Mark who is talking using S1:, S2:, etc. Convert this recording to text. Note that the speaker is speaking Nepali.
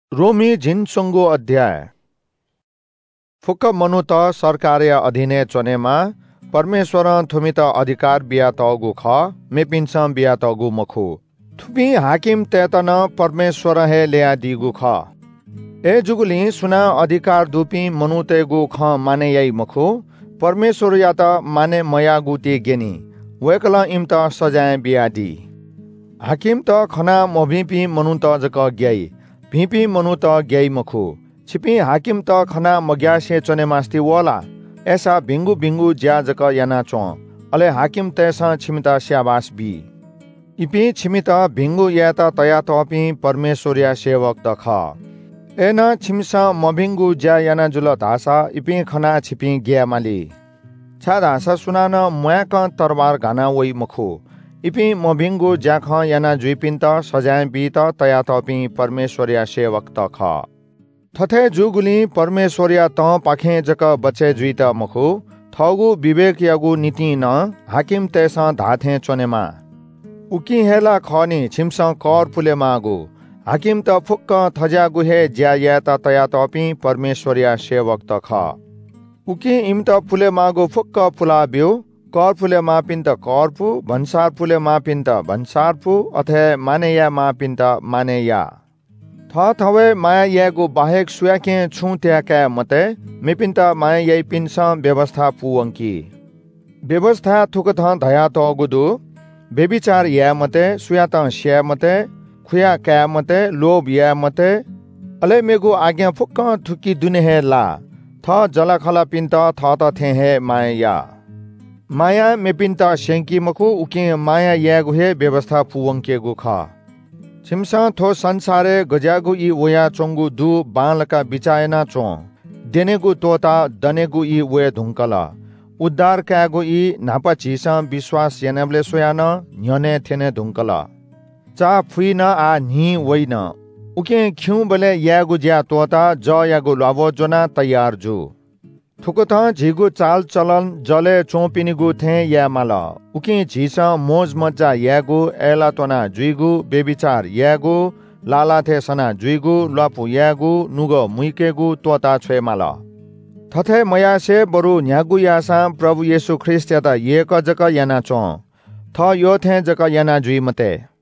S1: रोमी झिनसुङ्गो अध्याय फुक्क मनु त सरकार्य अधीने चनेमा परमेश्वर थुमित अधिकार बिया तगु ख मेपिन्स बिया तगु मखु थुपी हाकिम तेतन परमेश्वर हे लेया दिगु ख ए जुगुली सुना अधिकार दुपी मनु तेगु ख माने यई मखु परमेश्वर या त माने मया गुती गेनी वेकल इम त सजाय बिया दी हाकिम त खना मभिपी मनु त जक ग्याई भिपी मनु त ग्याई मखु छिपी हाकिम त खना मग्यासे चने मास्ती वला ऐसा भिंगु भिंगु ज्या जक याना चो अले हाकिम तैसा छिमिता स्याबास बी इपी छिमिता भिंगु या त तया तपी परमेश्वरिया सेवक त ख एन छिमसा मभिंगु ज्या याना जुल धासा इपी खना छिपी ग्या माली छा धासा सुनान मयाक तरबार घाना वई मखु इपी मभिंगु ज्याख याना जुइपिन त सजाय बी त तया तपी परमेश्वरिया सेवक त ख थथे जुगुली परमेश्वरिया त पाखे जक बचे जुइ त मखु थगु विवेक यागु नीति न हाकिम तैसा धाथे चोनेमा उकी हेला खनी छिमस कर पुले मागु हाकिम त फुक्क थज्यागु हे ज्या या त तया तपी परमेश्वरिया सेवक त ख उकी इम त पुले मागु फुक्क पुला बिउ कर फुले मापिन त करपु भन्सार फुले मापिन त भन्सारपु अथे माने या मापिन त माने या थवे माया यागु बाहेक सुयाके छु त्याका मते मेपिन त माया यई पिनस व्यवस्था पुवंकी व्यवस्था थुक थ धया त गुदु बेबिचार या मते सुया त श्या मते खुया का मते लोभ या मते अले मेगु आज्ञा फुक्क थुकी दुने हे ला थ जला खला पिन त थ थे हे माया या माया मेपिन त शेंकी मखु उके माया यागु हे व्यवस्था पुवंके गु ख छिमसा थो संसारे गजागु इ वया चोंगु दु बालका बिचायना चो देनेगु तोता दनेगु इ वे धुंकला उद्धार कागु इ नापा छिसा विश्वास यनेबले सोयान न्यने थेने धुंकला चा फुइन आ नि वइन उके खिउ बले यागु ज्या तोता ज यागु लावो जोना तयार जु थुकुथ झिगु चाल चलन जले चोपिनिगु थे या माल उकी झिसा मोज मज्जा यागु एला तोना जुइगु बेबिचार यागु लाला थे सना जुइगु लपु यागु नुगो मुइकेगु तोता छे माल थथे मयासे बरु न्यागु यासा प्रभु येशु ख्रिस्ट त येक जक याना चो थ यो थे जक याना जुइ मते